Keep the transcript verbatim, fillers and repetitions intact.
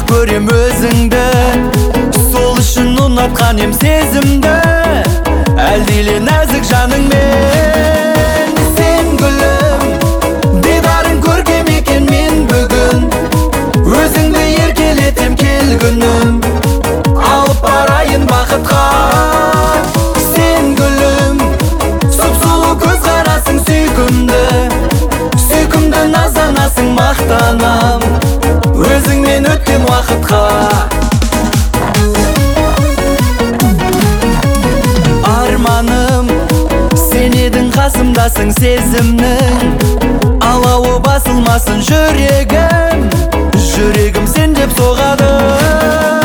көрем өзіңді, сол үшін ұнатқан ем сезімді, әлдейле нәзік жаныңмен. Сен гүлім, дидарың көркем екен мен бүгін, өзіңді еркелетем кел күнім, алып барайын бақытқа. Сен гүлім, сұп-сұлу көз қарасың сүйкімді, сүйкімді назанасың мақтанам, өзіңмен өткен уақытқа. Арманым, сен едің қасымдасың сезімнің, алауы басылмасын жүрегім, жүрегім сен деп соғады.